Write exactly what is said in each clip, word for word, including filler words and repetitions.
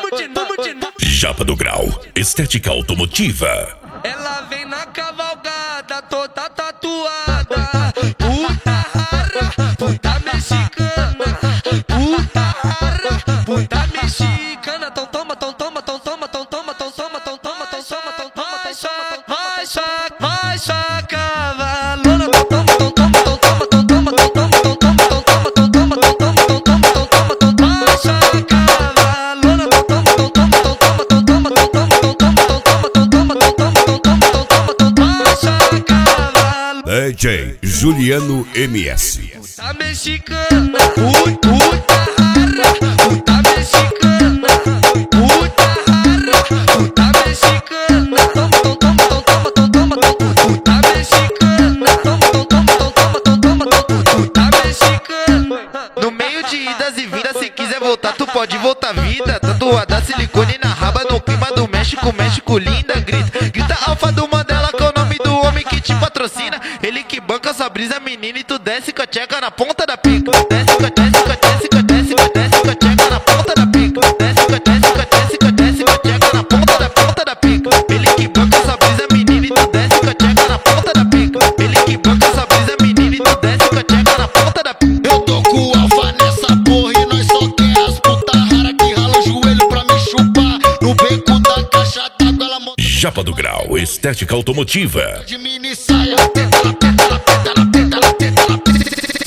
Vamos de novo, vamos de novo. Japa do Grau, estética automotiva. Ela vem na cavalgada, toda tatuada. Puta rara, puta mexicana. Puta rara, puta mexicana. Tom toma, tom toma, tom toma, tom toma, tom toma, tom toma, tom toma, tom toma, vai só, vai só, vai só cavalona. Tom toma, tom toma, tom toma, tom toma, tom toma, tom toma, tom toma, tom toma, tom toma, tom toma, tom toma, tom toma, vai só cavalona. Tom toma, tom toma, tom toma, tom toma, tom toma, tom toma, tom toma, tom toma, tom toma, tom toma, tom toma, tom toma, vai só cavalona. D J Juliano M S. Puta mexicana, ui, puta rara, puta mexicana, puta rara, puta mexicana, toma, toma, toma, toma, toma, toma, puta mexicana, toma, toma, toma, toma, toma, toma, puta mexicana. No meio de idas e vindas, se quiser voltar, tu pode voltar vida. Tatuada silicone na raba, no clima do México, México linda, grita, grita Alfa do Mandela, que é o nome do homem que te patrocina. Ele que banca sua brisa, menina, e tu desce com a tcheca na ponta da pica. Desce com a desce com a desce com a desce com a desce com a tcheca na ponta da pica. Desce com a desce com a desce com a desce com a tcheca na ponta da ponta da pica. Ele que banca sua brisa, menina, e tu desce com a tcheca na ponta da pica. Ele que banca sua brisa, menina, e tu desce com a tcheca na ponta da pica. Eu tô com o Alfa nessa porra e nós só quer as puta rara que rala o joelho pra me chupar. No beco da caixa d'água ela monta Japa do Grau, estética automotiva. de mini saia. Tenta, ela tenta, ela tenta, ela tenta, ela tenta, ela tenta,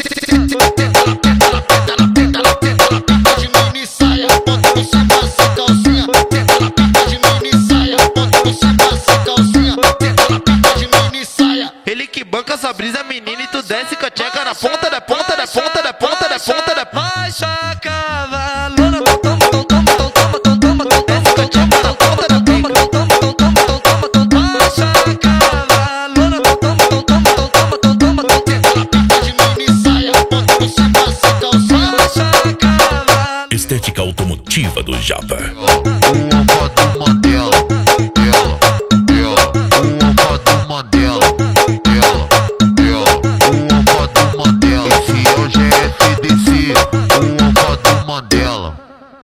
ela tenta, ela tenta, ela tenta, ela tenta, ela pinta de mini saia. Bota por cima sem calcinha. Tenta, ela pinta de mini saia. Bota por cima sem calcinha. Tenta, ela pinta de mini saia. Ele que banca sua brisa, menina, e tu desce com a tcheca na ponta da ponta da ponta da ponta da ponta da ponta. Vai só cavalona, tom toma, tom toma, tom toma, tom toma, tom Desce com a tcheca na ponta da toma, pica. tom toma, tom toma, tom toma, tom toma, vai só cavalona, tom toma, tom toma, tom toma, tom toma, tom toma, Ela pinta de mini saia. Bota por cima sem calcinha. vai só cavalona. Estética automotiva do Japa. O Alfa do Mandela.